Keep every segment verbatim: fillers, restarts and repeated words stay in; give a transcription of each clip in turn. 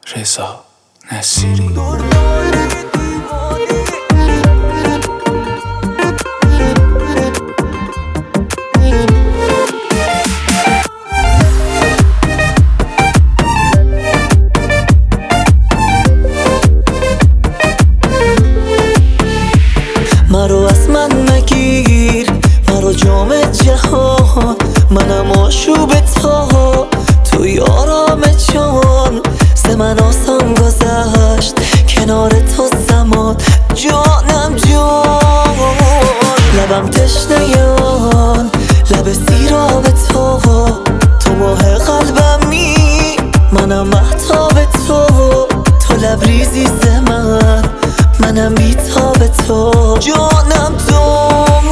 رضا نصیری. مرو از من نگیر، مرو جام جهان، منم آشوب تا توی آرام جان. ز من آسان گذشت کنار تو زمان، جانم جان. لبم تشنه آن لب سیراب تو، تو ماه قلبمی منم مهتاب تو. تو لبریزی ز من، منم بیتاب تو، جانم تو.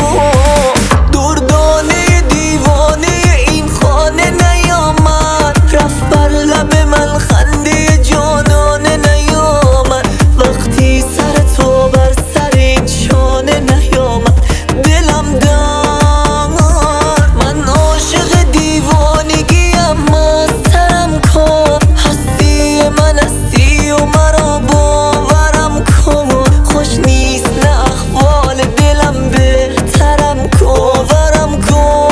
دردانه دیوانه این خانه نیامد، رفت بر لب من خنده جانانه نیامد. وقتی سر تو بر سر این شانه نیامد، دلم دار. من عاشق دیوانگیم، مستم کن. هستی من هستی و مرا باورم کن. خوش نیست نه احوال دلم، بهترم کن، باورم کن.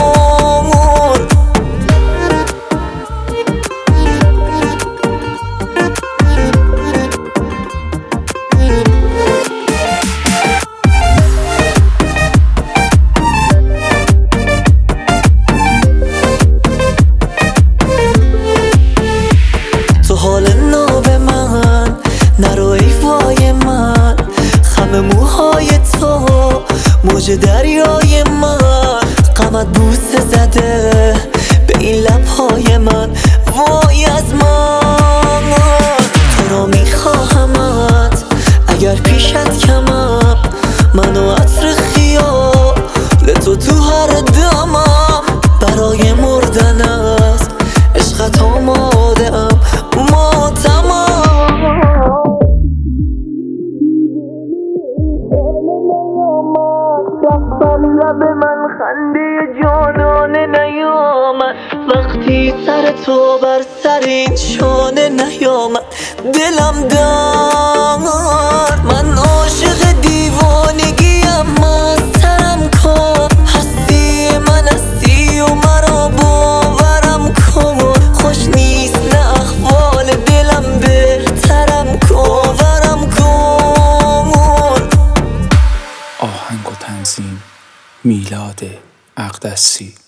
تو حال ناب من نرو ای وای من، خم موهای تو موج دریای من. غمت بوسه زده به این لبهای من، وای از من. تو را میخواهمت اگر پیشت کمم، منو عطر خیال تو تو هر دمم. برای مردن است عشقت آماده ام، ماتمم. بر لب من خنده جانانه نیامد، وقتی سر تو بر سر این شانه نیامد، دلم دار. من عاشق دیوانگیم، مستم کن. هستی من هستی و مرا باورم کن. خوش نیست نه احوال دلم، بهترم کن، باورم کن. آهنگ و تنظیم میلاد اقدسی.